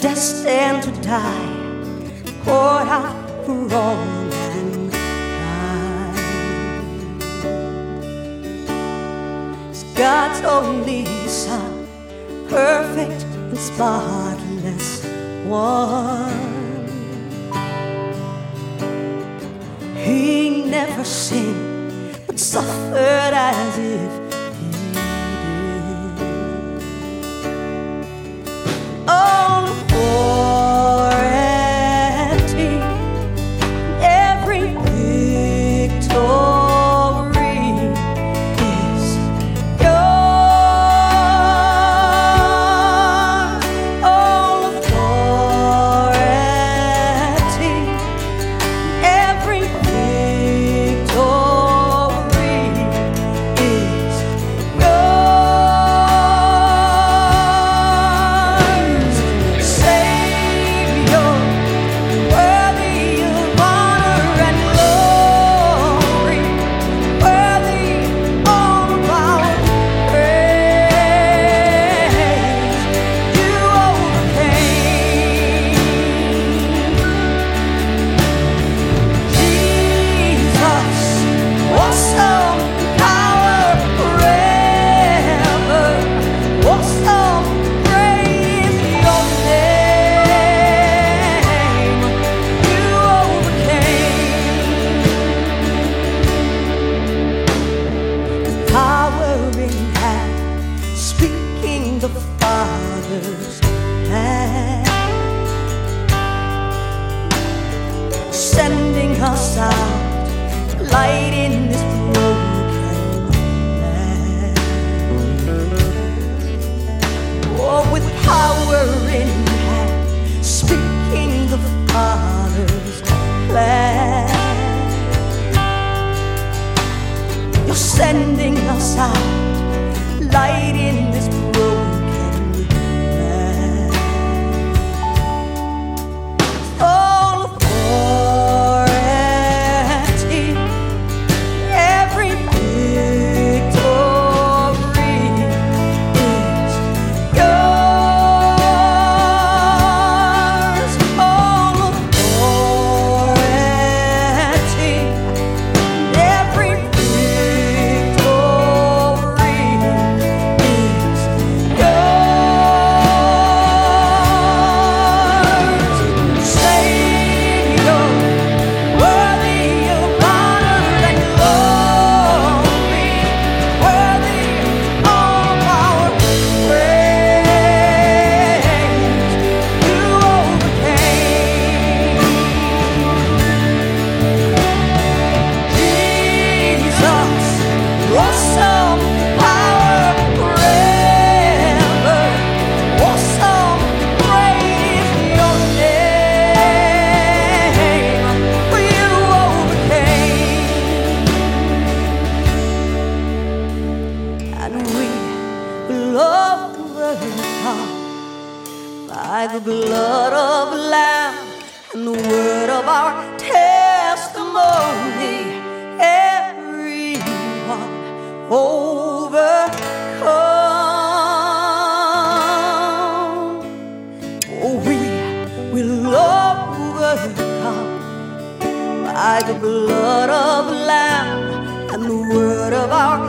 destined to die, poured out for all mankind. It's God's only Son, perfect and spotless one. He never sinned, but suffered as if he did. All for empty, every victory is yours. All for empty, every victory is yours. Savior, worthy of honor and glory, worthy all of our praise. You overcame. Jesus, awesome power forever, awesome praise your name. You overcame. Power in hand, speaking the Father's hand, sending us out, light in this broken land. Oh, with power in hand, speaking the Father's plan. You're sending us out, light in this broken land. All for empty, every victory is yours. All for empty, every victory is yours. Savior, worthy of honor and glory, worthy all of our praise. You overcame. Jesus, awesome power forever, awesome praise your name. For you overcame, and we will overcome by the blood of the Lamb and the word of our testimony. Everyone overcome. Oh, we will overcome by the blood of the Lamb and the word of our